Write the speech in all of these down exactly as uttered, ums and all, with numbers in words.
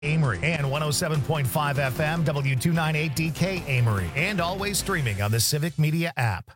Amory and one oh seven point five F M, W two ninety-eight D K Amory, and always streaming on the Civic Media app.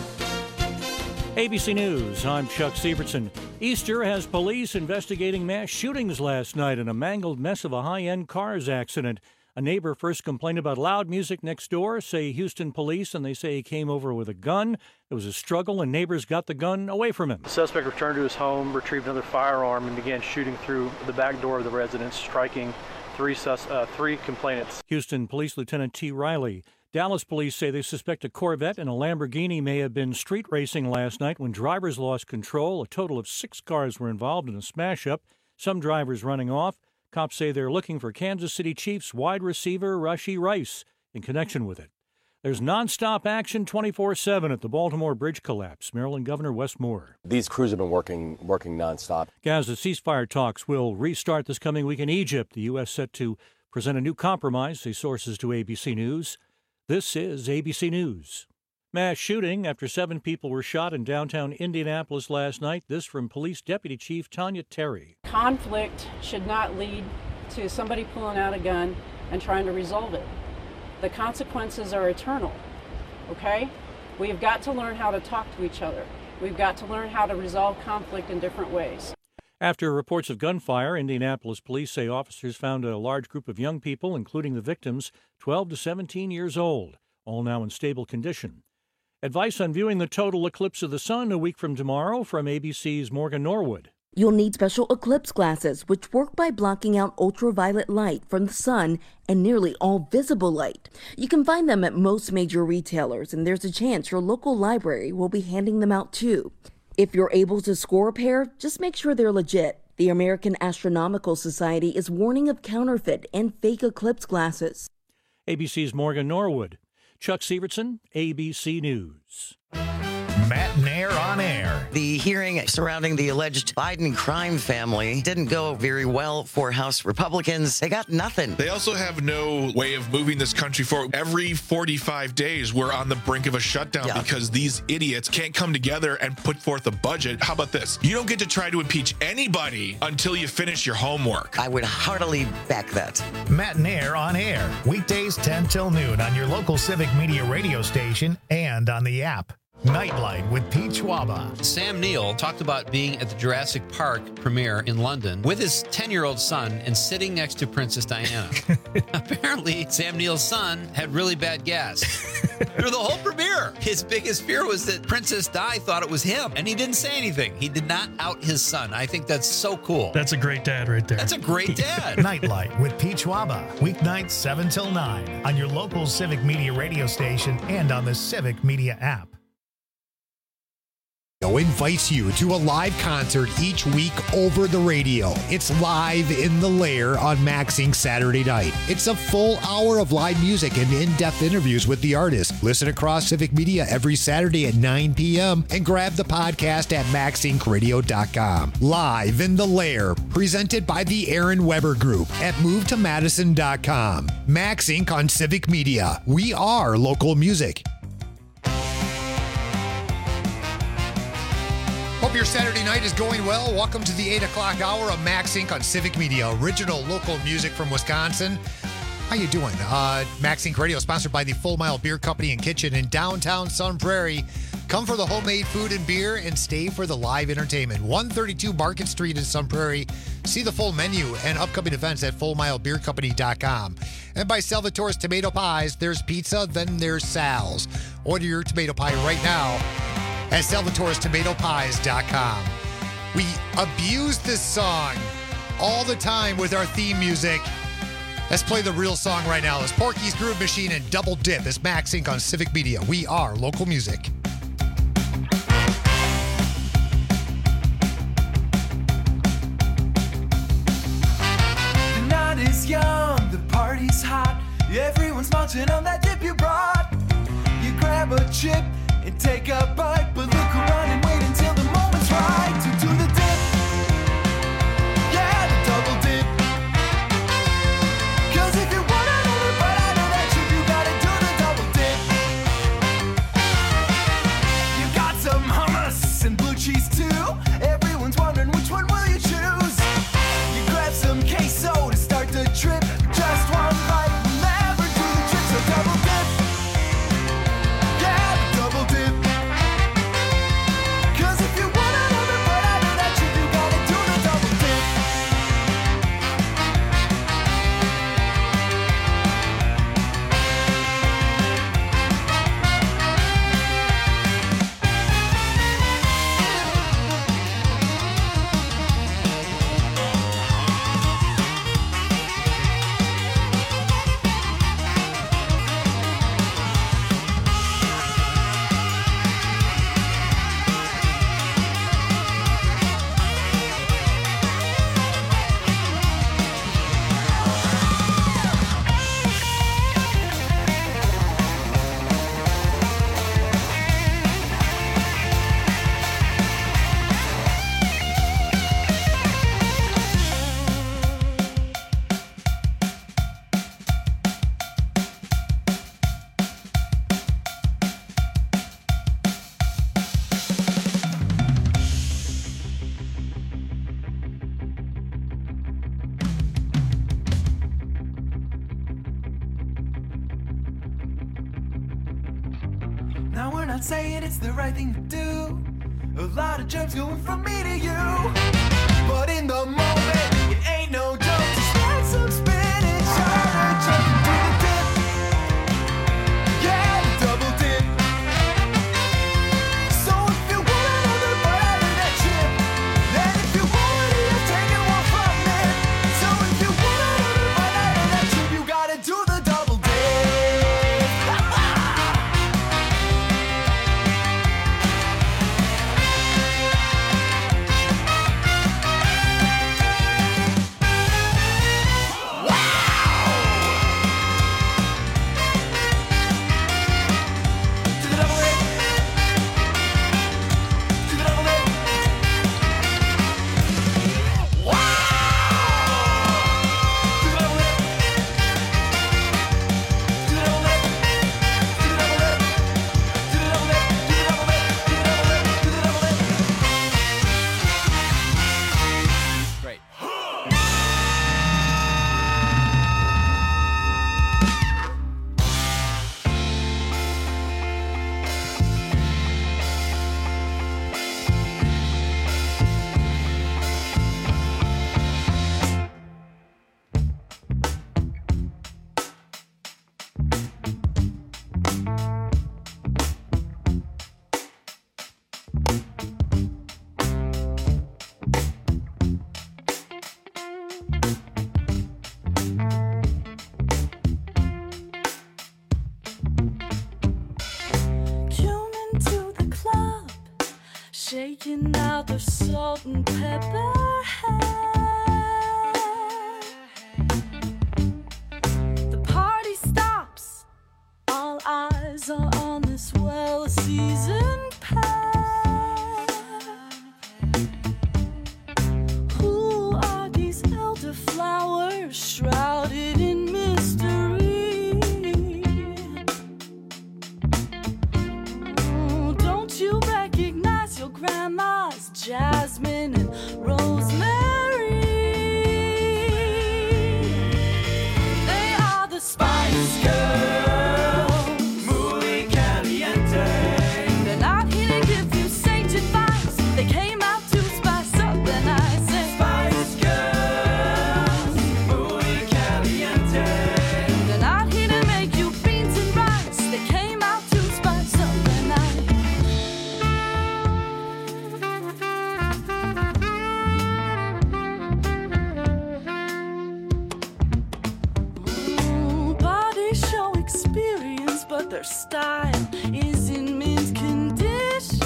A B C News, I'm Chuck Sievertson. Easter has police investigating mass shootings last night in a mangled mess of a high-end cars accident. A neighbor first complained about loud music next door, say Houston police, and they say he came over with a gun. There was a struggle, and neighbors got the gun away from him. The suspect returned to his home, retrieved another firearm, and began shooting through the back door of the residence, striking three, sus- uh, three complainants. Houston Police Lieutenant T. Riley. Dallas police say they suspect a Corvette and a Lamborghini may have been street racing last night when drivers lost control. A total of six cars were involved in a smash-up, some drivers running off. Cops say they're looking for Kansas City Chiefs wide receiver Rashee Rice in connection with it. There's nonstop action twenty-four seven at the Baltimore Bridge collapse. Maryland Governor Wes Moore. These crews have been working working nonstop. Gaza ceasefire talks will restart this coming week in Egypt. The U S set to present a new compromise, say sources to A B C News. This is A B C News. Mass shooting after seven people were shot in downtown Indianapolis last night. This from Police Deputy Chief Tanya Terry. Conflict should not lead to somebody pulling out a gun and trying to resolve it. The consequences are eternal, okay? We've got to learn how to talk to each other. We've got to learn how to resolve conflict in different ways. After reports of gunfire, Indianapolis police say officers found a large group of young people, including the victims, twelve to seventeen years old, all now in stable condition. Advice on viewing the total eclipse of the sun a week from tomorrow from A B C's Morgan Norwood. You'll need special eclipse glasses, which work by blocking out ultraviolet light from the sun and nearly all visible light. You can find them at most major retailers, and there's a chance your local library will be handing them out too. If you're able to score a pair, just make sure they're legit. The American Astronomical Society is warning of counterfeit and fake eclipse glasses. A B C's Morgan Norwood. Chuck Sievertson, A B C News. Matt Nair on air. The hearing surrounding the alleged Biden crime family didn't go very well for House Republicans. They got nothing. They also have no way of moving this country forward. Every forty-five days, we're on the brink of a shutdown yeah. because these idiots can't come together and put forth a budget. How about this? You don't get to try to impeach anybody until you finish your homework. I would heartily back that. Matt Nair on air. Weekdays ten till noon on your local Civic Media radio station and on the app. Nightlight with Pete Schwaba. Sam Neill talked about being at the Jurassic Park premiere in London with his ten-year-old son and sitting next to Princess Diana. Apparently, Sam Neill's son had really bad gas through the whole premiere. His biggest fear was that Princess Di thought it was him, and he didn't say anything. He did not out his son. I think that's so cool. That's a great dad right there. That's a great dad. Nightlight with Pete Schwaba. Weeknights seven till nine on your local Civic Media radio station and on the Civic Media app. Invites you to a live concert each week over the radio. It's Live in the Lair on Maxing Saturday night. It's a full hour of live music and in-depth interviews with the artist. Listen across Civic Media every Saturday at nine p.m. and grab the podcast at max inc radio dot com. Live in the Lair, presented by the Aaron Weber Group at move to madison dot com. Max Incorporated on Civic Media. We are local music. Hope your Saturday night is going well. Welcome to the eight o'clock hour of Max Incorporated on Civic Media. Original local music from Wisconsin. How you doing? Uh, Max Incorporated Radio, sponsored by the Full Mile Beer Company and Kitchen in downtown Sun Prairie. Come for the homemade food and beer and stay for the live entertainment. one thirty-two Market Street in Sun Prairie. See the full menu and upcoming events at full mile beer company dot com. And by Salvatore's Tomato Pies, there's pizza, then there's Sal's. Order your tomato pie right now at salvatores tomato pies dot com. We abuse this song all the time with our theme music. Let's play the real song right now. It's Porky's Groove Machine and Double Dip. It's Max Incorporated on Civic Media. We are local music. The night is young, the party's hot. Everyone's munching on that dip you brought. You grab a chip and take a bite, but look around and wait until the moment's right to do the dip. Yeah, the double dip. Cause if you want another bite out of that chip, you gotta do the double dip. You got some hummus and blue cheese too. Everyone's wondering which one will you choose. You grab some queso to start the trip. around saying it's the right thing to do. A lot of germs going from me to you. But in the moment, it ain't no joke to start some spinach on a jump to the dip. Yeah, the double dip. So if you want another bite out of that chip, then if you want it, you're taking one from me. So if you want another bite out of that chip, you gotta do the double dip. Shaking out the salt and pepper The party stops. All eyes are on this well-seasoned pair. Who are these elderflowers shrouded in mystery? Oh, don't you recognize your grandma's jasmine and rosemary? They are the Spice Girls, muy caliente. They're not here to give you sage advice. They came out to spice up the night. Say, Spice Girls, muy caliente. They're not here to make you beans and rice. They came out to spice up the night. Body show experience, but their style is in mint condition.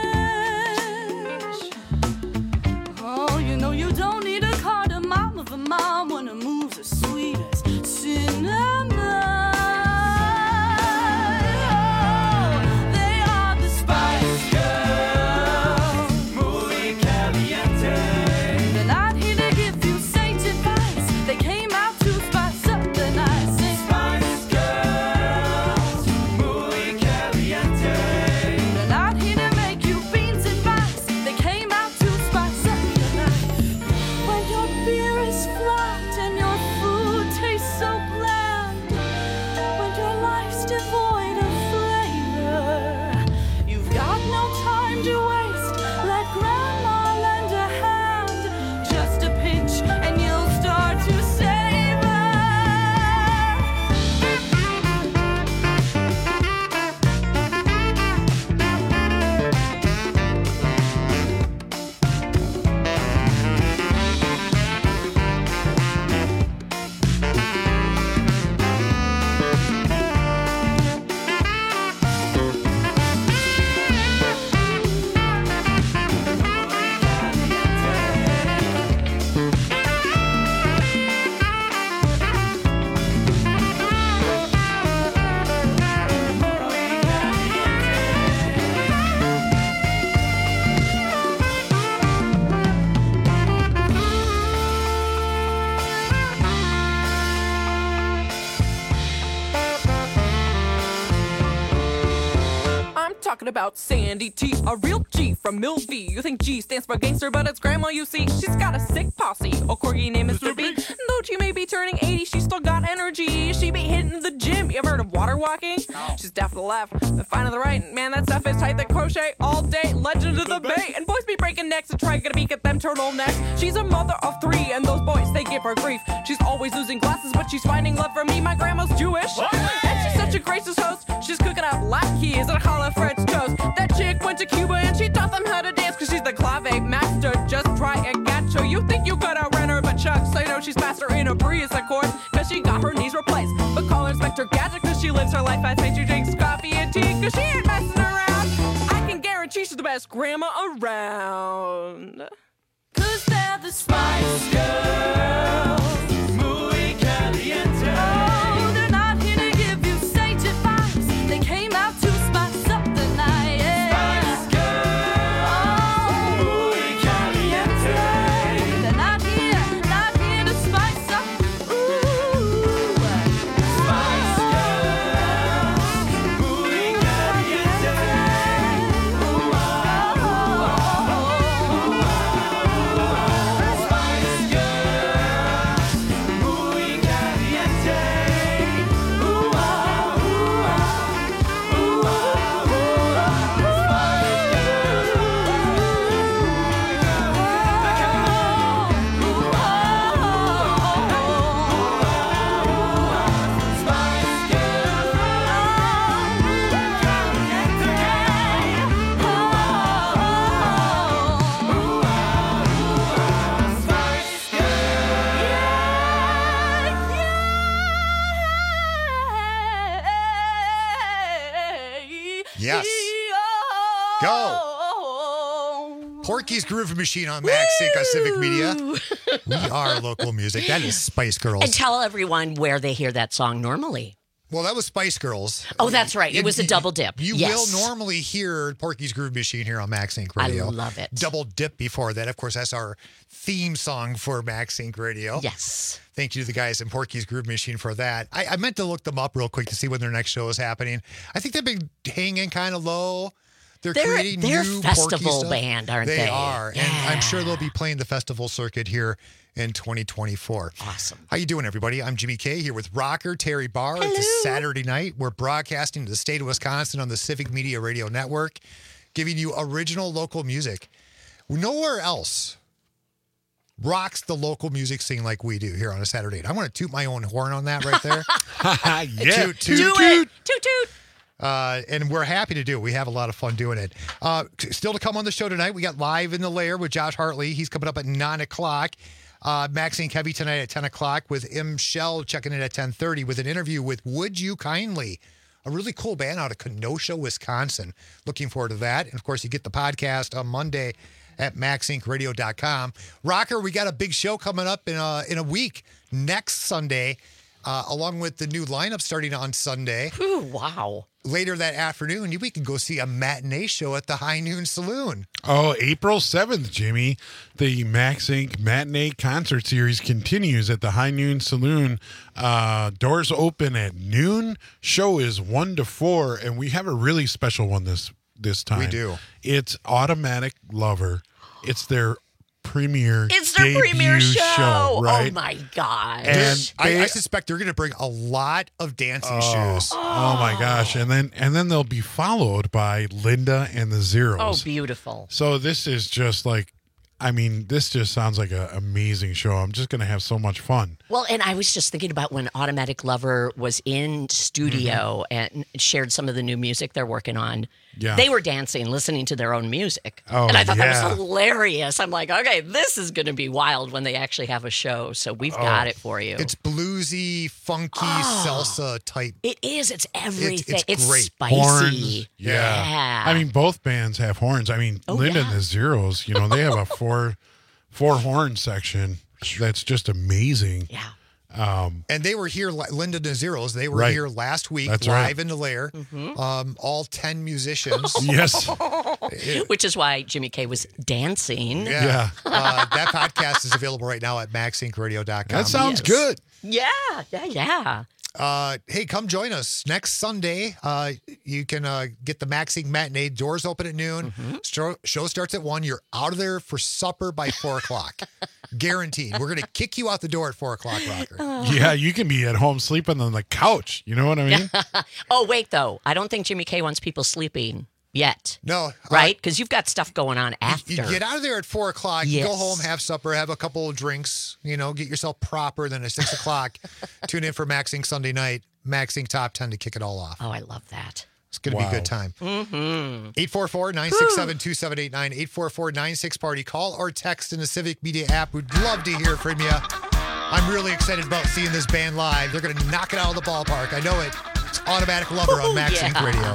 Oh, you know you don't need a cardamom of a mom when her moves are sweet as cinnamon. Oh, they are the Spice Girls, muy caliente. They're not here to give you sage advice. They came out to spice up the night. Say, Spice Girls, muy caliente. They're not here to make you beans and rice. They came out to spice up your life. When your beer is flat and your food tastes so bland, when your life's devoid of flavor, you've got no time to waste. Let grandma lend a hand, just a pinch, and you'll start to savor. I'm talking about Sandy T, a real G from Millview. You think G stands for gangster, but it's grandma, you see. She's got a sick posse, a corgi named Mister B. Though she may be turning eighty, she's still got energy. She be hitting in the gym. You ever heard of water walking? She's deaf to the left, and fine to the right. Man, that stuff is tight. They crochet all day. Legend of the Bay. And boys be breaking necks and trying to beak at them turtlenecks. She's a mother of three, and those boys, they give her grief. She's always losing glasses, but she's finding love from me. My grandma's Jewish, and she's such a gracious host. She's cooking up latkes and challah French toast. That chick went to Cuba, and she taught them how to dance, cause she's the clave master. Just try and catch her. You think you could outrun her, but Chuck, so you know she's faster in a breeze, of course, cause she got her knees replaced. But call her Inspector Gadget, cause she lives her life fast paced. She drinks coffee and tea, cause she ain't messing around. I can guarantee she's the best grandma around. Cause they're the Spice Girls. Muy caliente. Oh, they're not here to give you sage advice. They came out to spice up the night. Yeah. Spice Girls. Oh, muy caliente. They're not here, not here to spice up. Ooh. Spice Girls. Muy caliente. Ooh, oh, oh, oh, oh. Spice Girls. Muy caliente. Ooh, oh, ooh, oh. Ooh, oh, ooh, oh. Spice Yes. Go. Porky's Groove Machine on MaxSync on Civic Media. We are local music. That is Spice Girls. And tell everyone where they hear that song normally. Well, that was Spice Girls. Oh, that's right. It was a double dip. You Yes. will normally hear Porky's Groove Machine here on MaxSync Radio. I love it. Double dip before that. Of course, that's our theme song for MaxSync Radio. Yes. Thank you to the guys in Porky's Groove Machine for that. I, I meant to look them up real quick to see when their next show is happening. I think they've been hanging kind of low. They're, They're- creating they're new festival Porky stuff. band, aren't they? they? are. And I'm sure they'll be playing the festival circuit here in twenty twenty-four. Awesome. How you doing, everybody? I'm Jimmy K here with rocker Terry Barr. It's a Saturday night. We're broadcasting to the state of Wisconsin on the Civic Media Radio Network, giving you original local music. Nowhere else rocks the local music scene like we do here on a Saturday night. I want to toot my own horn on that right there. Yeah. Toot, toot, Do toot. it. Toot toot. Uh, and we're happy to do it. We have a lot of fun doing it. Uh, still to come on the show tonight, we got Live in the Lair with Josh Hartley. He's coming up at nine o'clock. Uh, Maxine Kevy tonight at ten o'clock with M. Shell checking in at ten thirty with an interview with Would You Kindly, a really cool band out of Kenosha, Wisconsin. Looking forward to that. And, of course, you get the podcast on Monday at max inc radio dot com. Rocker, we got a big show coming up in a, in a week, next Sunday, uh, along with the new lineup starting on Sunday. Ooh, wow. Later that afternoon, we can go see a matinee show at the High Noon Saloon. Oh, April seventh, Jimmy. The Max Incorporated Matinee Concert Series continues at the High Noon Saloon. Uh, doors open at noon. Show is one to four, and we have a really special one this this time. We do. It's Automatic Lover. It's their premiere It's their debut premiere show. right? Oh, my gosh. And I, they- I suspect they're going to bring a lot of dancing Oh, shoes. oh my gosh. And then and then they'll be followed by Linda and the Zeros. Oh, beautiful. So this is just like, I mean, this just sounds like an amazing show. I'm just going to have so much fun. Well, and I was just thinking about when Automatic Lover was in studio and shared some of the new music they're working on. Yeah. They were dancing, listening to their own music. Oh, and I thought yeah. that was hilarious. I'm like, okay, this is going to be wild when they actually have a show. So we've got Oh. it for you. It's bluesy, funky, salsa type. It is. It's everything. it's great. spicy. Horns. Yeah. Yeah. I mean, both bands have horns. I mean, Oh, Linda yeah. and the Zeros, you know, they have a four four horn section that's just amazing. Yeah. Um, And they were here, li- Linda and the Zeros, they were Right. here last week, That's live right. in the lair. Mm-hmm. Um, all ten musicians. Yes. Which is why Jimmy K was dancing. Yeah. uh, that podcast is available right now at max inc radio dot com. That sounds Yes. good. Yeah, yeah, yeah. Uh, hey, come join us next Sunday. Uh, you can uh, get the Maxink Matinee. Doors open at noon. Mm-hmm. Show, show starts at one. You're out of there for supper by four o'clock. Guaranteed. We're going to kick you out the door at four o'clock, Rocker. Yeah, you can be at home sleeping on the couch. You know what I mean? Oh, wait, though. I don't think Jimmy K wants people sleeping yet. No. Right? Because you've got stuff going on after. You get out of there at four o'clock. You Yes. go home, have supper, have a couple of drinks. You know, get yourself proper. Then at six o'clock, tune in for Maxink Sunday night. Maxink Top ten to kick it all off. Oh, I love that. It's going to Wow. be a good time. Mm-hmm. eight four four, nine six seven, two seven eight nine, eight four four, nine six party. Call or text in the Civic Media app. We'd love to hear from you. I'm really excited about seeing this band live. They're going to knock it out of the ballpark. I know it. It's Automatic Lover on Ooh, Maxink yeah. Radio.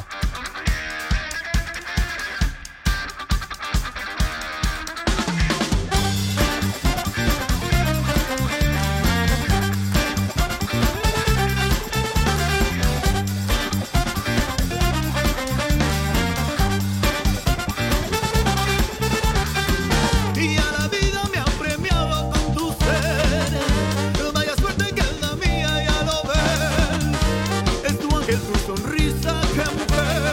Y a la vida me han premiado con tu ser. Vaya suerte que es la mía, ya lo ves. Es tu ángel, tu sonrisa, que mujer.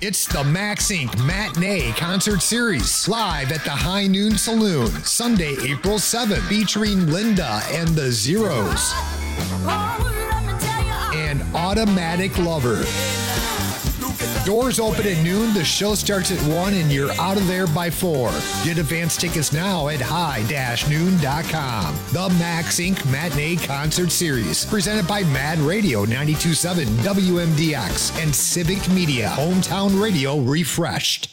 It's the Max Incorporated. Matinee Concert Series, live at the High Noon Saloon, Sunday, April seventh, featuring Linda and the Zeros and Automatic Lover. Doors open at noon, the show starts at one, and you're out of there by four. Get advance tickets now at high dash noon dot com. The Max Incorporated. Matinee Concert Series, presented by Mad Radio ninety-two point seven W M D X and Civic Media, hometown radio refreshed.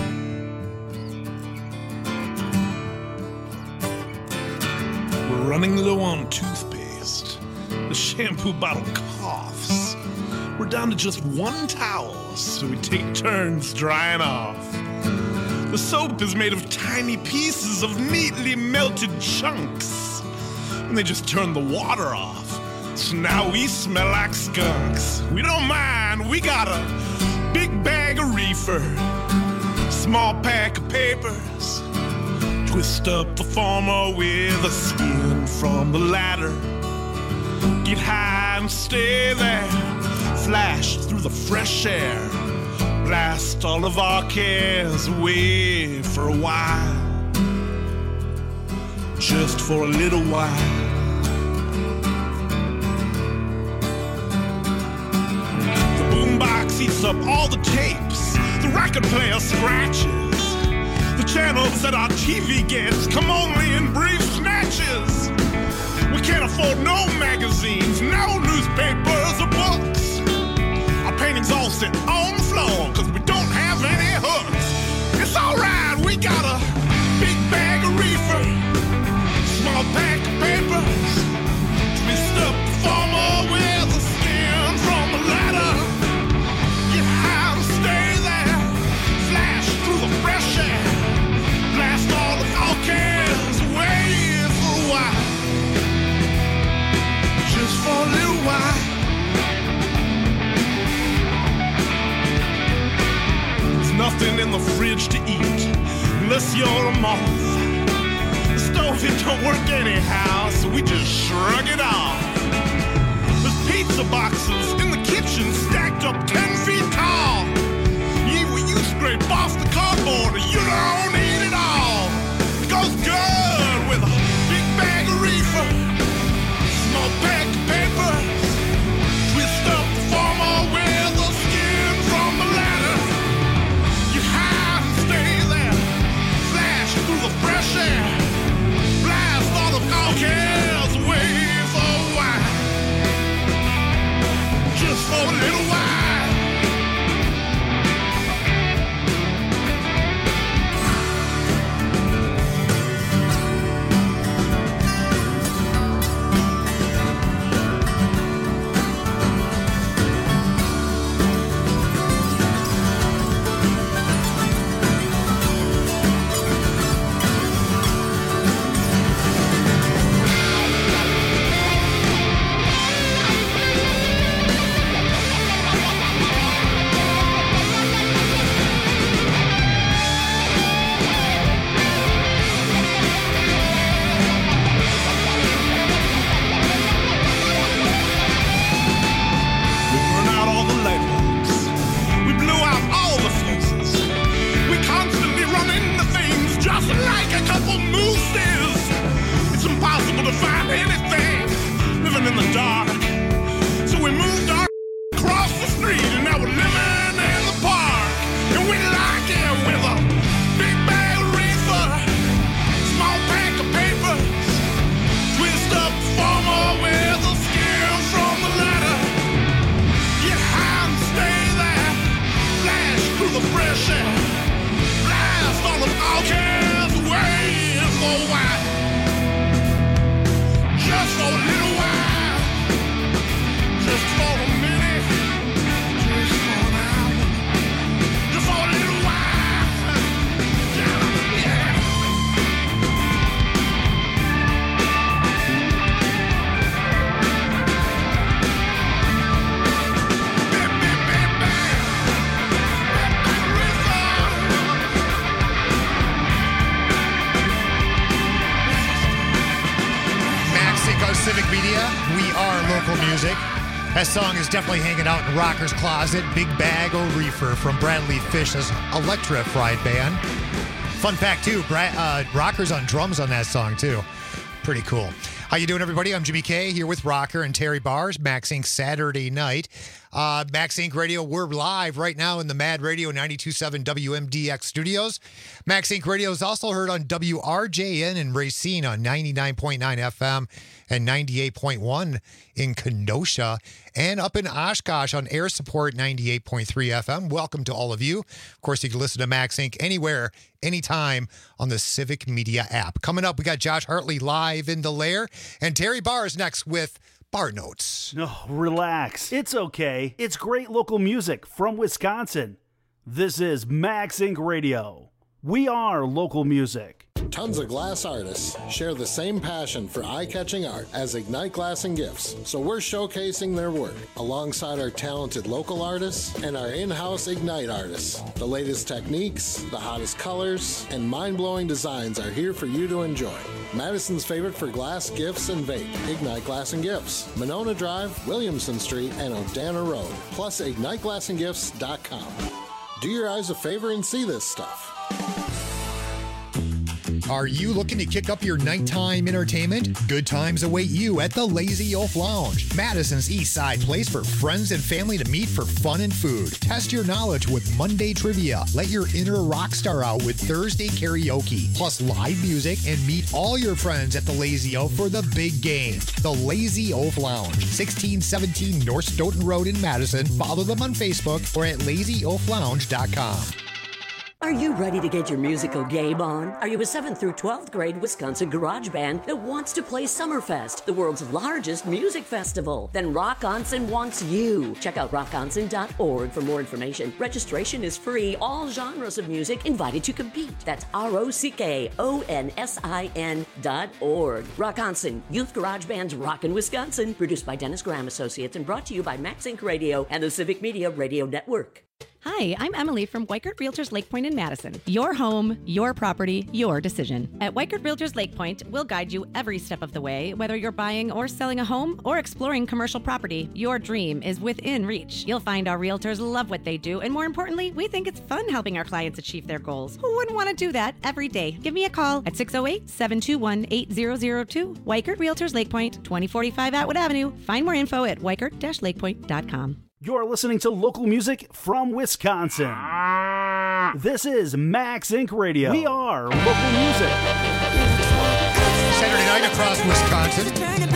We're running low on toothpaste. The shampoo bottle coughs. We're down to just one towel, so we take turns drying off. The soap is made of tiny pieces of neatly melted chunks, and they just turn the water off. So now we smell like skunks. We don't mind, we got a big bag of reefer, small pack of papers, twist up the former with a skin from the ladder. Get high and stay there, flash through the fresh air, blast all of our cares away for a while, just for a little while. The boombox eats up all the tapes, the record player scratches, the channels that our T V gets come only in brief snatches. We can't afford no magazines, no newspapers or books. Our paintings all sit on the floor, cause we don't have any hooks. It's alright, we got a big bag of reefer, small pack of papers, twist up the former with the skin from the ladder. Get high and stay there, flash through the fresh air, blast all the our cares away for a while, just for a little while. Nothing in the fridge to eat unless you're a moth. The stove, it don't work anyhow, so we just shrug it off. There's pizza boxes in the kitchen stacked up ten feet tall. You eat what you scrape off the cardboard, you don't eat it all. It goes good with a big bag of reefer, small pack of papers, twist up the former with the skin from the ladder. Through the fresh air, blast all of our cares away for a while, just for a little while. Civic Media, we are local music. That song is definitely hanging out in Rocker's Closet. Big Bag o' Reefer from Bradley Fish's Electrified Band. Fun fact, too, Brad, uh, Rocker's on drums on that song, too. Pretty cool. How you doing, everybody? I'm Jimmy K here with Rocker and Terry Bars, Max Inc Saturday night. Uh, Max Inc Radio, we're live right now in the Mad Radio ninety-two point seven W M D X studios. Max Inc Radio is also heard on W R J N in Racine on ninety-nine point nine F M and ninety-eight point one in Kenosha, and up in Oshkosh on Air Support ninety-eight point three F M. Welcome to all of you. Of course, you can listen to Max Inc anywhere, anytime on the Civic Media app. Coming up, we got Josh Hartley live in the lair, and Terry Bars next with Bar Notes. No, oh, relax. It's okay. It's great local music from Wisconsin. This is Max Inc Radio. We are local music. Tons of glass artists share the same passion for eye-catching art as Ignite Glass and Gifts, so we're showcasing their work alongside our talented local artists and our in-house Ignite artists. The latest techniques, the hottest colors, and mind-blowing designs are here for you to enjoy. Madison's favorite for glass, gifts, and vape, Ignite Glass and Gifts. Monona Drive, Williamson Street, and Odana Road, plus ignite glass and gifts dot com. Do your eyes a favor and see this stuff. Are you looking to kick up your nighttime entertainment? Good times await you at the Lazy Oaf Lounge, Madison's East Side place for friends and family to meet for fun and food. Test your knowledge with Monday trivia. Let your inner rock star out with Thursday karaoke, plus live music, and meet all your friends at the Lazy Oaf for the big game. The Lazy Oaf Lounge, sixteen seventeen North Stoughton Road in Madison. Follow them on Facebook or at lazy oaf lounge dot com. Are you ready to get your musical game on? Are you a seventh through twelfth grade Wisconsin garage band that wants to play Summerfest, the world's largest music festival? Then Rock Onsen wants you. Check out rock onsen dot org for more information. Registration is free. All genres of music invited to compete. That's R O C K O N S I N dot org. Rock Onsen, Youth Garage Band's Rockin' Wisconsin, produced by Dennis Graham Associates and brought to you by Max Inc Radio and the Civic Media Radio Network. Hi, I'm Emily from Weichert Realtors Lake Point in Madison. Your home, your property, your decision. At Weichert Realtors Lake Point, we'll guide you every step of the way. Whether you're buying or selling a home or exploring commercial property, your dream is within reach. You'll find our realtors love what they do, and more importantly, we think it's fun helping our clients achieve their goals. Who wouldn't want to do that every day? Give me a call at six oh eight, seven two one, eight zero zero two. Weichert Realtors Lake Point, twenty forty-five Atwood Avenue. Find more info at weichert dash lake point dot com. You're listening to local music from Wisconsin. This is Max Inc Radio. We are local music. Saturday night across Wisconsin.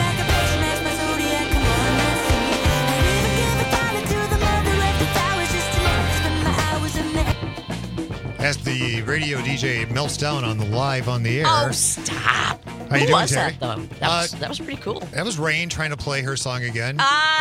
As the radio D J melts down on the live on the air. Oh, stop. How you Who doing, was Terry? that, though? That, Uh, was, that was pretty cool. That was Rain trying to play her song again.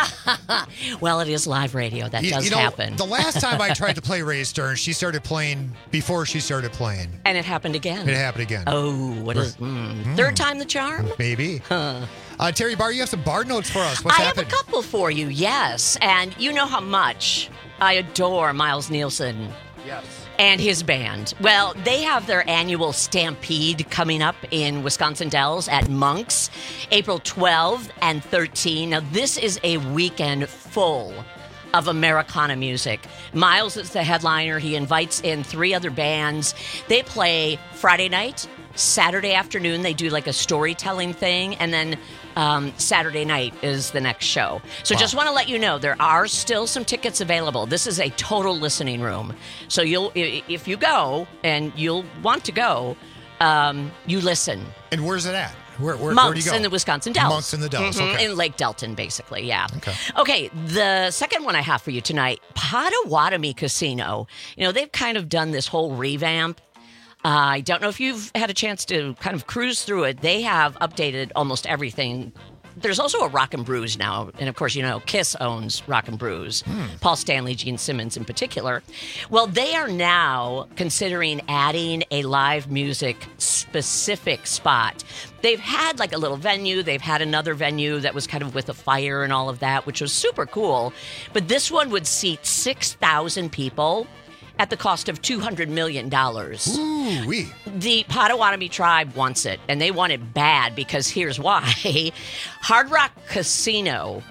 Ah, well, it is live radio. That You- does you know, happen. The last time I tried to play Ray Stern, she started playing before she started playing. And it happened again. It happened again. Oh, what is mm, third time the charm? Maybe. Huh. Uh, Terry Bar, you have some bar notes for us. What's I happening? have a couple for you, yes. And you know how much I adore Miles Nielsen. Yes. And his band. Well, they have their annual Stampede coming up in Wisconsin Dells at Monk's, April twelfth and thirteenth. Now, this is a weekend full of Americana music. Miles is the headliner. He invites in three other bands. They play Friday night, Saturday afternoon. They do like a storytelling thing, and then um, Saturday night is the next show. So Wow. just want to let you know there are still some tickets available. This is a total listening room. So you'll i- if you go and you'll want to go, um, you listen. And where's it at? Where, where, Monks where do you go? in the Wisconsin Dells. Monks in the Dells, Mhm, okay. In Lake Delton, basically, yeah. Okay. Okay, the second one I have for you tonight, Potawatomi Casino. You know, they've kind of done this whole revamp. Uh, I don't know if you've had a chance to kind of cruise through it. They have updated almost everything. There's also a Rock and Brews now. And of course, you know, Kiss owns Rock and Brews. Paul Stanley, Gene Simmons in particular. Well, they are now considering adding a live music specific spot. They've had like a little venue. They've had another venue that was kind of with a fire and all of that, which was super cool. But this one would seat six thousand people at the cost of two hundred million dollars. Ooh, wee. The Potawatomi tribe wants it, and they want it bad because here's why. Hard Rock Casino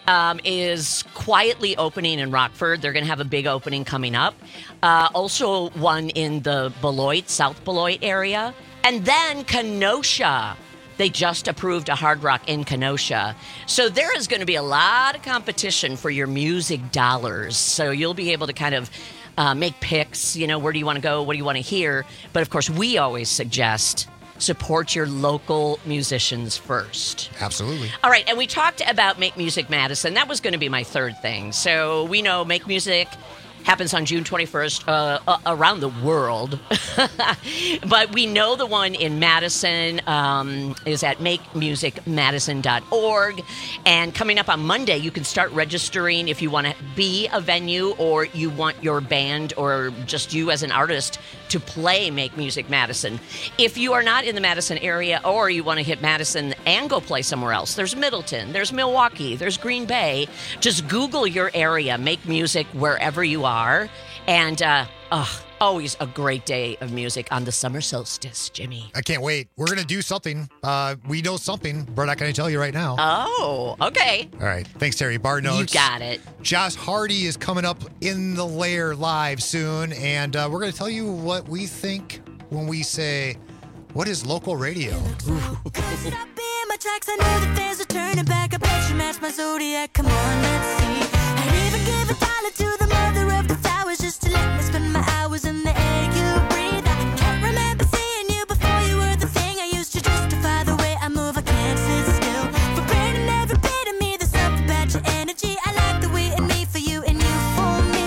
um, is quietly opening in Rockford. They're going to have a big opening coming up. Uh, also one in the Beloit, South Beloit area. And then Kenosha. They just approved a Hard Rock in Kenosha. So there is going to be a lot of competition for your music dollars. So you'll be able to kind of uh, make picks, you know, where do you want to go? What do you want to hear? But of course, we always suggest support your local musicians first. Absolutely. All right, and we talked about Make Music Madison. That was going to be my third thing. So we know Make Music happens on June twenty-first uh, uh, around the world. But we know the one in Madison um, is at make music madison dot org. And coming up on Monday, you can start registering if you want to be a venue or you want your band or just you as an artist to play Make Music Madison. If you are not in the Madison area or you want to hit Madison and go play somewhere else, there's Middleton, there's Milwaukee, there's Green Bay. Just Google your area, Make Music wherever you are. And uh, oh, always a great day of music on the summer solstice, Jimmy. I can't wait. We're going to do something. Uh, we know something. We're not going to tell you right now. Oh, okay. All right. Thanks, Terry. Bar notes. You got it. Josh Hardy is coming up in the Lair live soon, and uh, we're going to tell you what we think when we say, what is local radio? My tracks, I know that there's a turning back. I bet you match my zodiac. Come on, let's see. I'd even give a dollar to the mother of the flowers just to let me spend my hours in the air you breathe. I can't remember seeing you before you were the thing I used to justify the way I move. I can't sit still. For burning every bit of me, there's something about your energy. I like the way in me for you and you for me.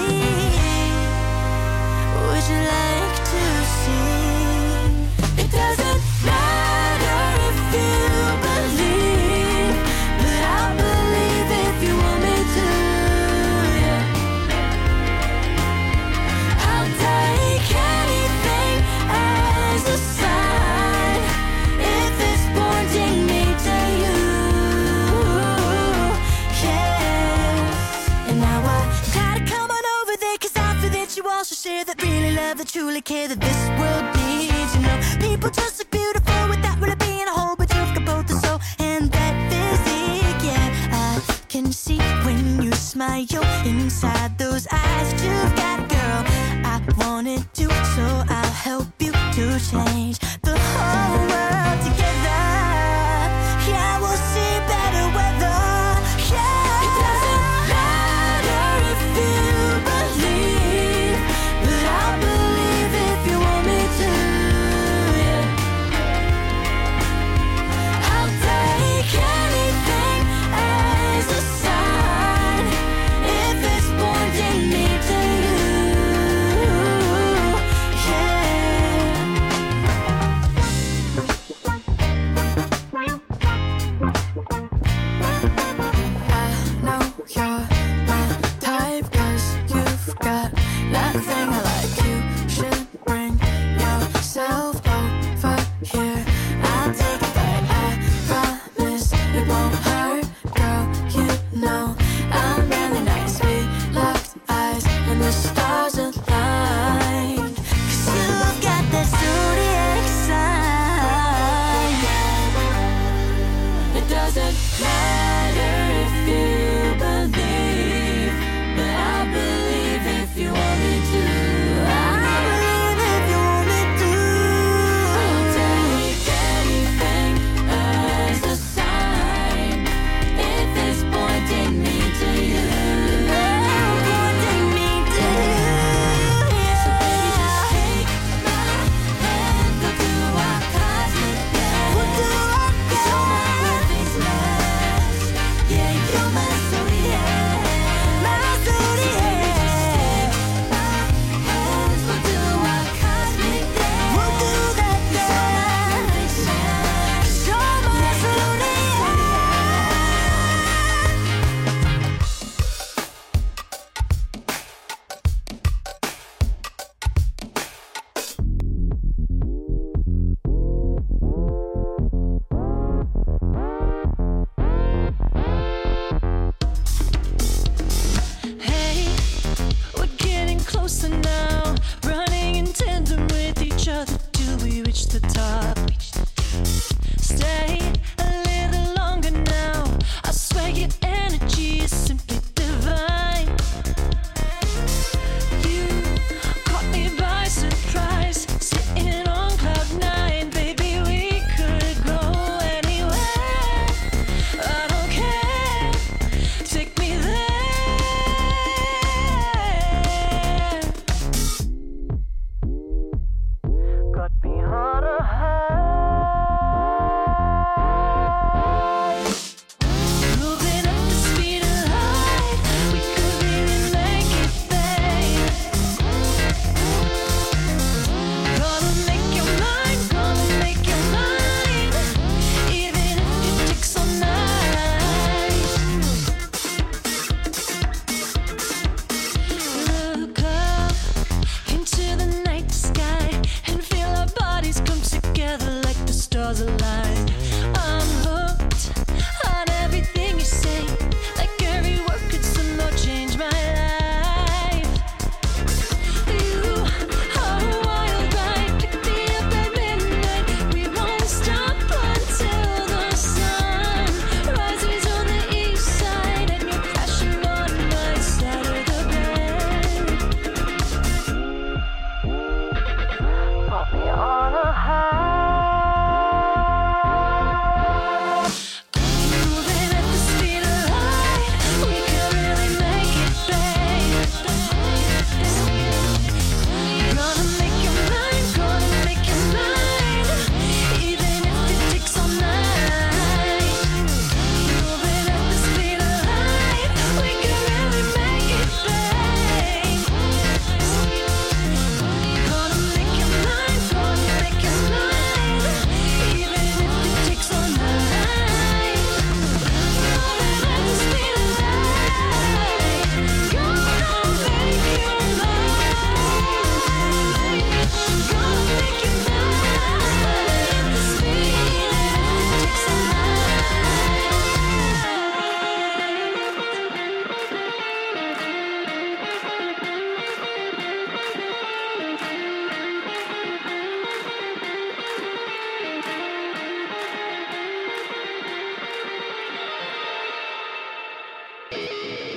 Would you like to see? It doesn't matter if you believe, but I'll believe if you want me to. Yeah. I'll take anything as a sign if it's pointing me to you. Yes. And now I gotta come on over there, 'cause I feel that you also share that really love, that truly care, that this world needs. You know, people just look beautiful without really being a whole, but you've got both the soul and that physique. Yeah, I can see when you smile inside those eyes you've got, girl. I wanted to, so I'll help you to change the whole world together. Yeah, we'll see better weather. Yeah, it doesn't matter if you believe, but I'll believe if you want me to. Yeah. I'll take anything as a sign if it's pointing me to you. I know you're my type, 'cause you've got that thing I like. You should bring yourself over here. I'll take a bite, I promise it won't hurt, girl. You know I'm really nice. We locked eyes and the stars aligned, 'cause you've got that zodiac sign. It doesn't matter if you believe, but I believe if you want me to. I believe if you want me to. I'll take anything as a sign if it's pointing me to you. Pointing me to you. So baby, just take my hand, we'll do our cosmic dance. We'll do our 'cause all my good things last.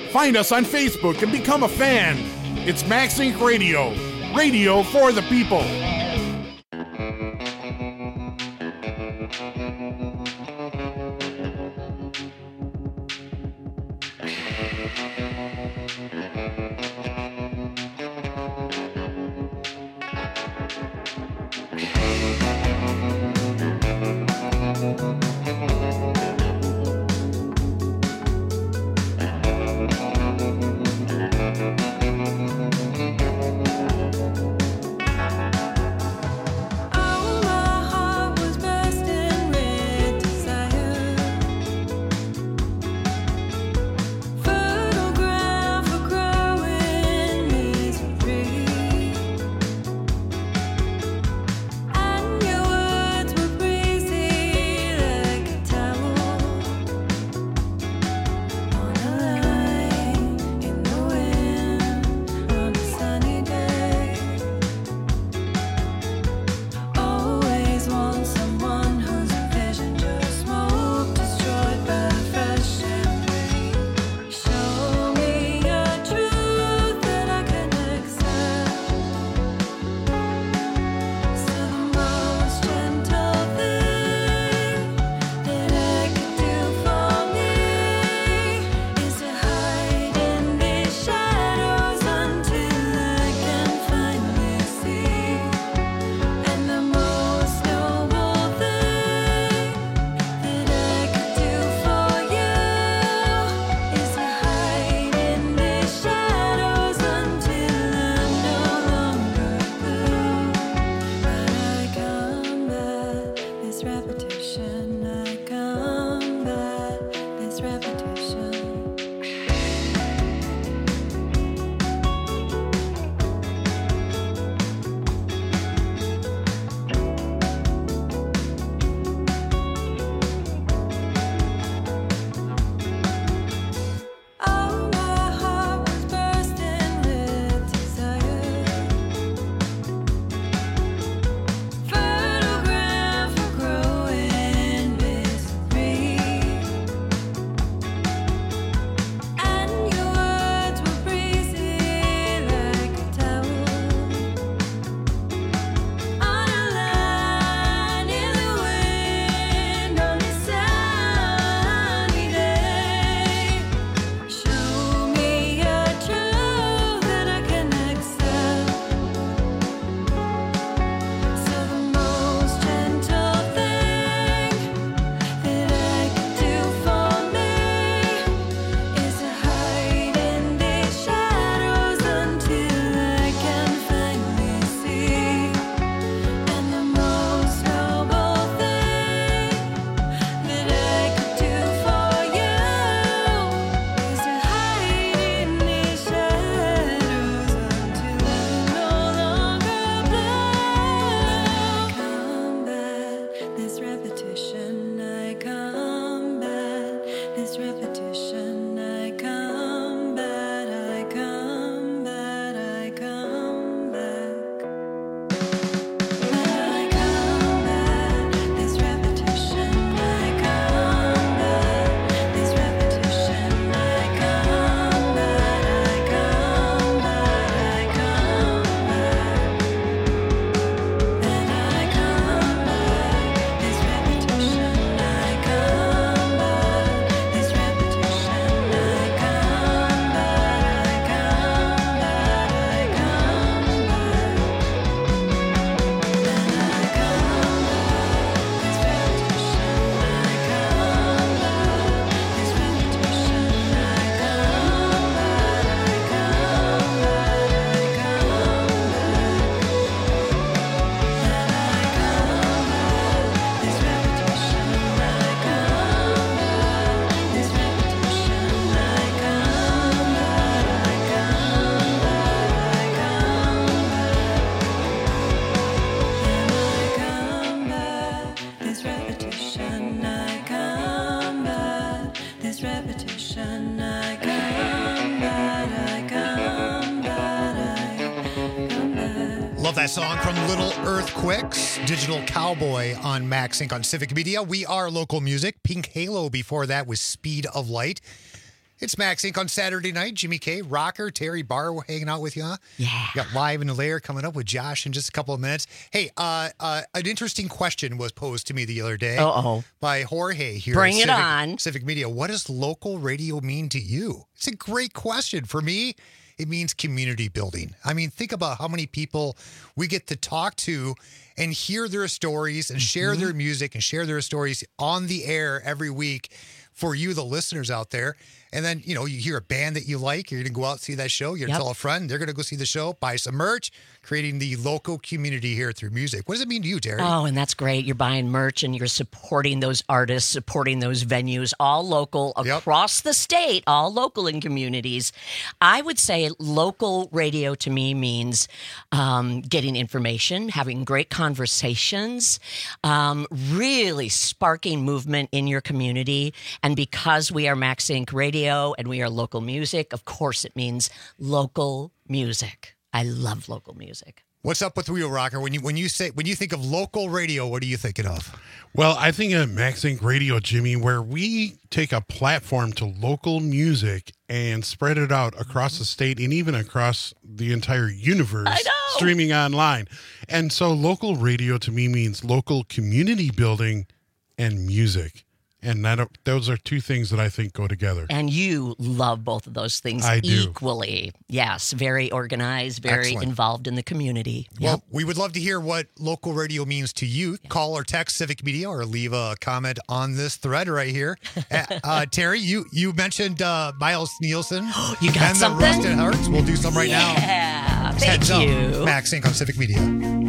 Find us on Facebook and become a fan. It's Max Inc Radio. Radio for the people. Love that song from Little Earthquakes, Digital Cowboy on Max Inc on Civic Media. We are local music. Pink Halo before that was Speed of Light. It's Max Inc on Saturday night. Jimmy K, Rocker, Terry Barr hanging out with you. Huh? Yeah. You got Live in the Lair coming up with Josh in just a couple of minutes. Hey, uh, uh, an interesting question was posed to me the other day Uh-oh. by Jorge here. Bring at it Civic, on. Civic Media. What does local radio mean to you? It's a great question. For me, it means community building. I mean, think about how many people we get to talk to and hear their stories and share Mm-hmm. their music and share their stories on the air every week for you, the listeners out there. And then, you know, you hear a band that you like, you're going to go out and see that show. You're going to Yep. tell a friend, they're going to go see the show, buy some merch, creating the local community here through music. What does it mean to you, Terry? Oh, and that's great. You're buying merch and you're supporting those artists, supporting those venues, all local across the state, all local in communities. I would say local radio to me means um, getting information, having great conversations, um, really sparking movement in your community. And because we are Max Inc Radio and we are local music, of course it means local music. I love local music. What's up with Real Rocker? When you when you say when you think of local radio, what are you thinking of? Well, I think of Max Inc Radio, Jimmy, where we take a platform to local music and spread it out across the state and even across the entire universe, I know. streaming online. And so local radio to me means local community building and music. And that, those are two things that I think go together. And you love both of those things I do. equally. Yes, very organized, very Excellent. involved in the community. Well, we would love to hear what local radio means to you. Call or text Civic Media or leave a comment on this thread right here. uh, uh, Terry, you you mentioned uh, Miles Nielsen. You got and something? the Rusted Hearts. We'll do some right now. Yeah, It's thank Heads Up, you. Max Inc on Civic Media.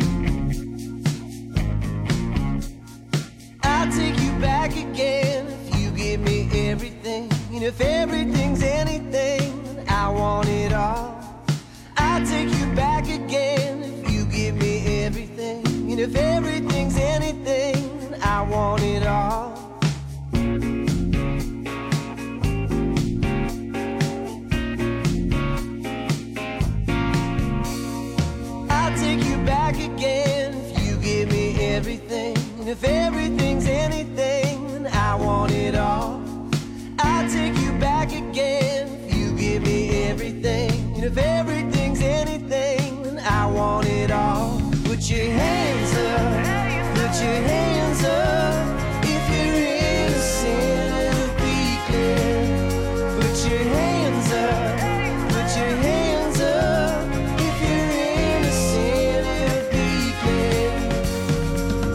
I'll take you back again if you give me everything. And if everything's anything, I want it all. I'll take you back again if you give me everything. And if everything's anything, I want it all. I'll take you back again if you give me everything. And if everything's anything, I want it all. I'll take you back again if you give me everything. And if everything's anything, I want it all. Put your hands up, put your hands up. If you're innocent, it'll be clear. Put your hands up, put your hands up. If you're innocent, it'll be clear.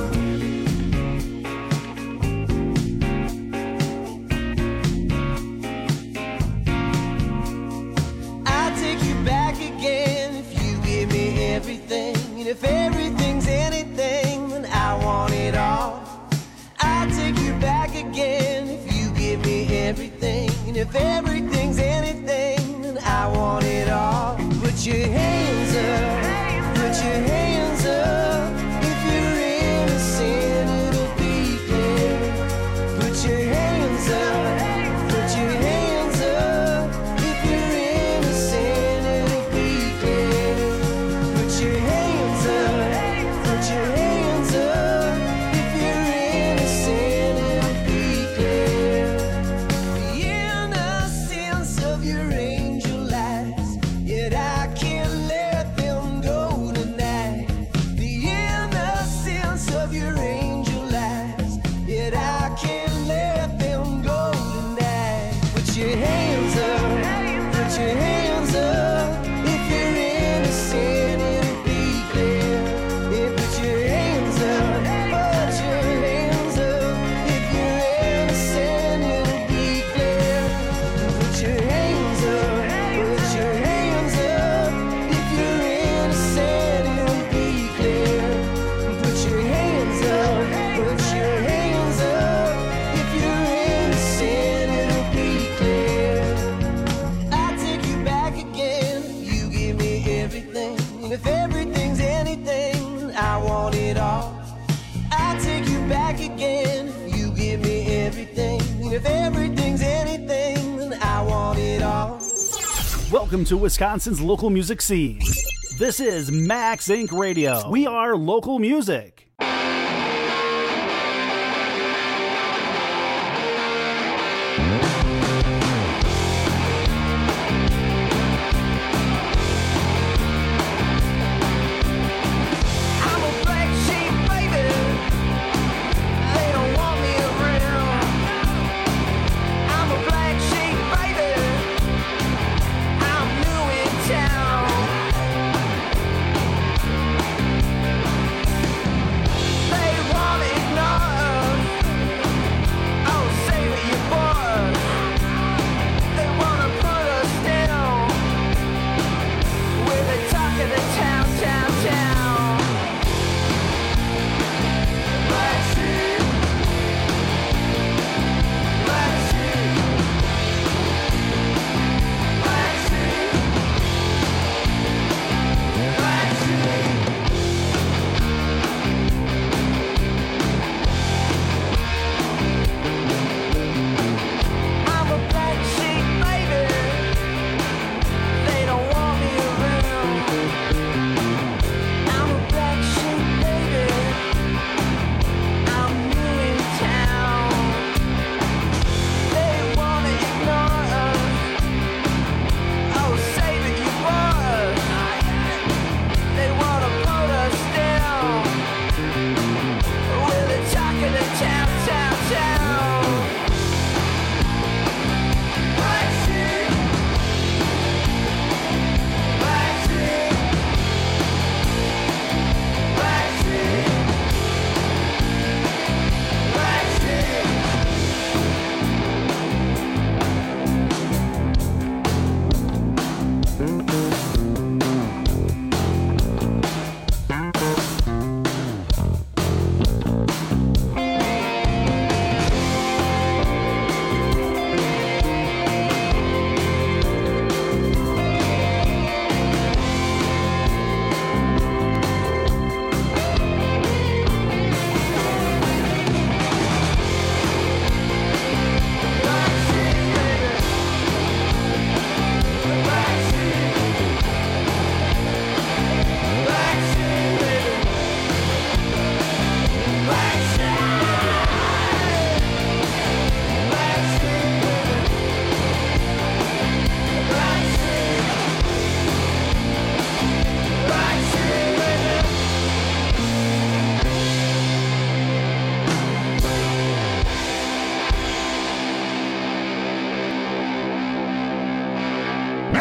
I'll take you back again if you give me everything. And if everything's anything, then I want it all. I'll take you back again if you give me everything. And if everything's anything, then I want it all. Put your hands up, put your hands up. If you're innocent, it'll be clear. Put your hands up, put your hands up. If you're innocent, it'll be clear. Put your hands up, put your hands up. If you're innocent, it'll be clear. The innocence of your angel eyes, yet I can't let them go tonight. The innocence of your angel eyes, yet I can't let them go tonight. Put your hands up, put your hands up. If you're innocent, it'll be clear. Yeah, put your hands up, put your hands up. If you're innocent, it'll be clear. Put your hands up, put your hands up. If you're innocent, it'll be clear. Put your hands up, put your hands up. If you're innocent, it'll be clear. I'll take you back again if you give me everything. And if everything's anything, I want it all. I'll take you back again if you give me everything. And if everything's anything, then I want it all. Welcome to Wisconsin's local music scene. This is Max Inc Radio. We are local music.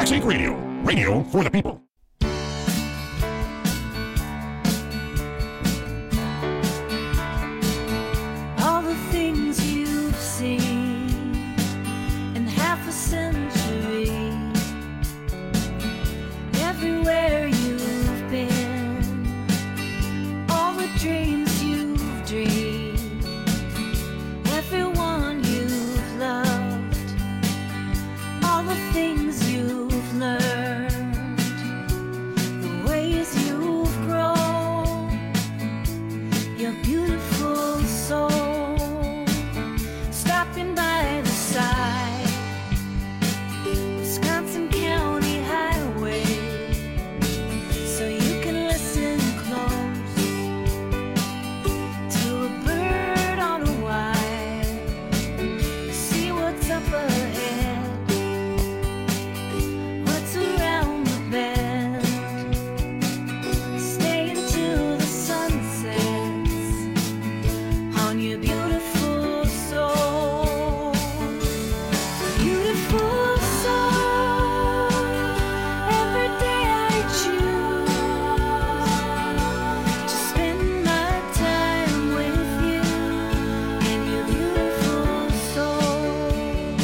Max Inc Radio. Radio for the people. All the things you've seen in half a century, everywhere you've been, all the dreams you've dreamed, everyone you've loved, all the things you've learned, the ways you've grown, your beautiful soul, stopping by the side, Wisconsin County Highway, so you can listen close to a bird on a wire, see what's up ahead, what's around the bend, stay until the sun sets on your beautiful soul. Beautiful soul, every day I choose to spend my time with you and your beautiful soul.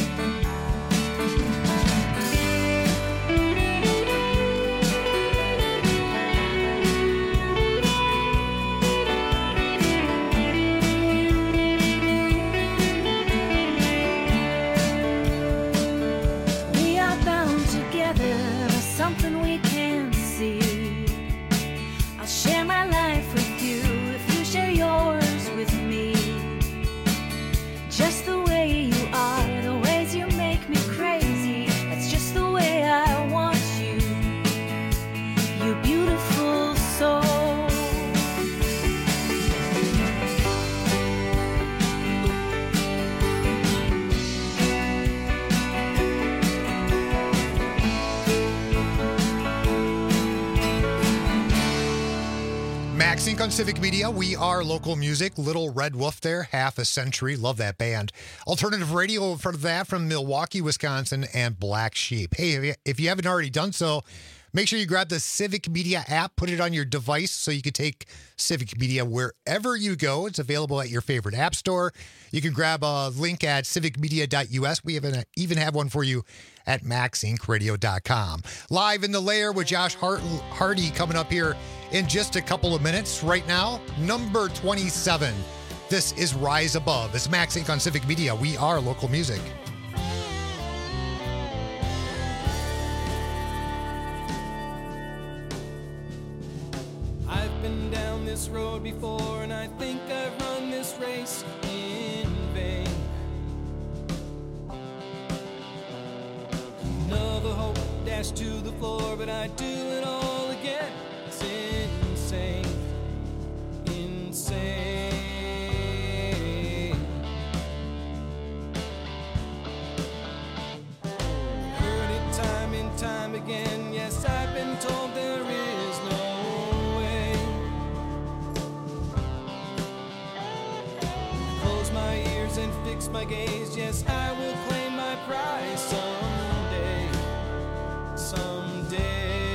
We are bound together by something we can't see. I'll share my life with you if you share yours with me. Just the way you are, the ways you make me crazy. That's just the way I want you. You beautiful soul. Max Inc on Civic Media. We are local music. Little Red Wolf there, half a century. Love that band. Alternative radio in front of that from Milwaukee, Wisconsin, and Black Sheep. Hey, if you, if you haven't already done so, make sure you grab the Civic Media app, put it on your device so you can take Civic Media wherever you go. It's available at your favorite app store. You can grab a link at civic media dot u s. We even, even have one for you at max inc radio dot com. Live in the Lair with Josh Hart- Hardy coming up here in just a couple of minutes. Right now, number twenty-seven. This is Rise Above. It's Max Inc on Civic Media. We are local music. I've been down this road before, and I think I've run this race in vain. Another hope dashed to the floor, but I do it all again. It's insane, insane. Heard it time and time again. Yes, I've been told there is no way. Close my ears and fix my gaze. Yes, I will claim my prize someday, someday.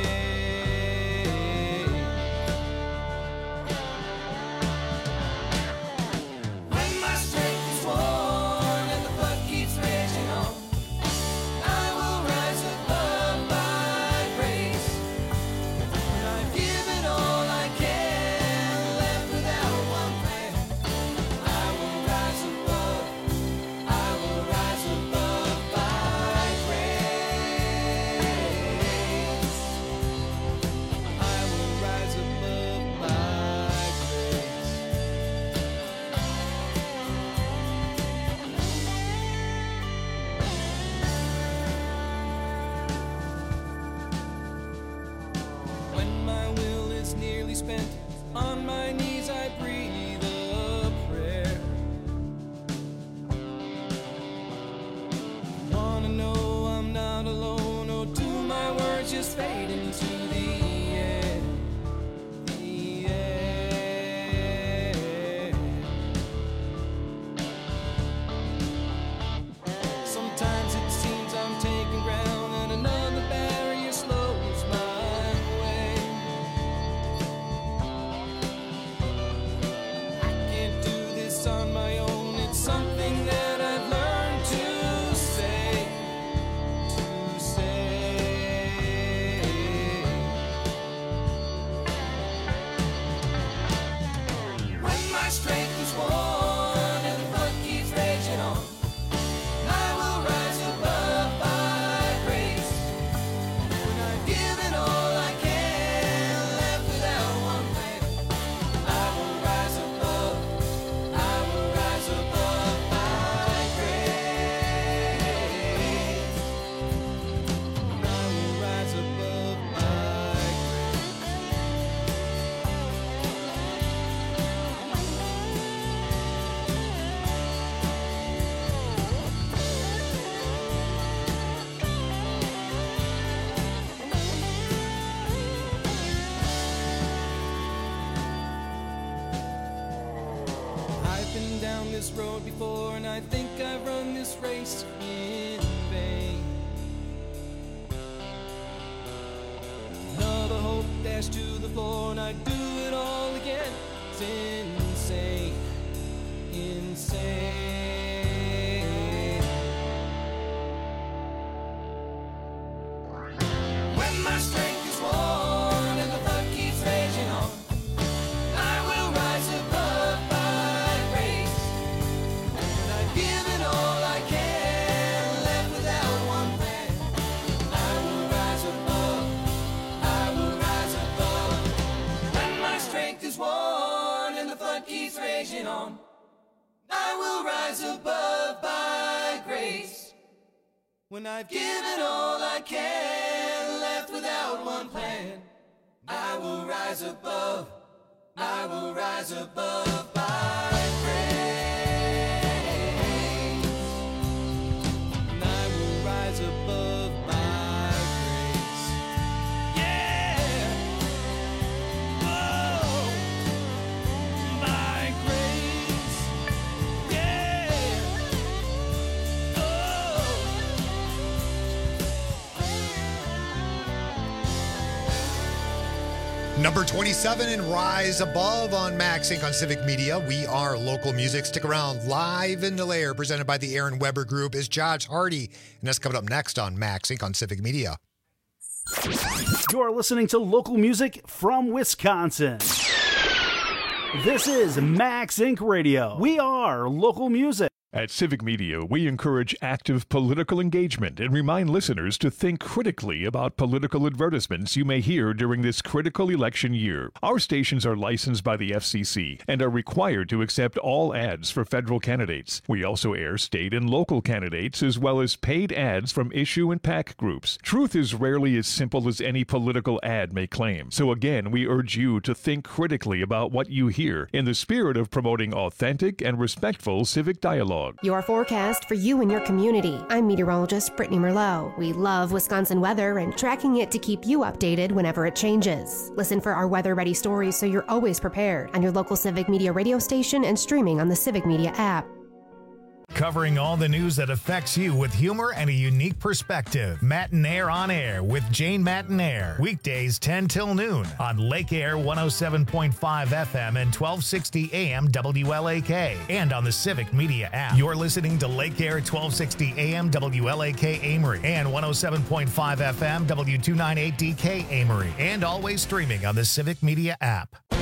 When my strength is worn and the blood keeps raging on, I will rise above my race. When I've given all I can, left without one plan, I will rise above. I down this road before, and I think I've run this race in vain. Another hope dashed to the floor, and I do it all again. It's insane, insane. When my strength is worn and the blood keeps raging on, I will rise above by grace. When I've given all I can, left without one plan, I will rise above, I will rise above. When my strength is worn and the flood keeps raging on, I will rise above by grace. When I've given all I can, left without one plan, I will rise above, I will rise above by grace. And I will rise above by grace. Yeah. Oh, by grace. Yeah. Number twenty-seven and Rise Above on Max Inc on Civic Media. We are local music. Stick around. Live in the Lair, presented by the Aaron Weber Group, is Josh Hardy. And that's coming up next on Max Inc on Civic Media. You're listening to local music from Wisconsin. This is Max Inc Radio. We are local music. At Civic Media, we encourage active political engagement and remind listeners to think critically about political advertisements you may hear during this critical election year. Our stations are licensed by the F C C and are required to accept all ads for federal candidates. We also air state and local candidates as well as paid ads from issue and PAC groups. Truth is rarely as simple as any political ad may claim. So again, we urge you to think critically about what you hear in the spirit of promoting authentic and respectful civic dialogue. Your forecast for you and your community. I'm meteorologist Brittany Merlot. We love Wisconsin weather and tracking it to keep you updated whenever it changes. Listen for our weather-ready stories so you're always prepared on your local Civic Media radio station and streaming on the Civic Media app. Covering all the news that affects you with humor and a unique perspective. Matinaire on Air with Jane Matinaire. Weekdays ten till noon on Lake Air one oh seven point five F M and twelve sixty A M W L A K. And on the Civic Media app. You're listening to Lake Air twelve sixty A M W L A K Amory and one oh seven point five F M W two ninety-eight D K Amory. And always streaming on the Civic Media app.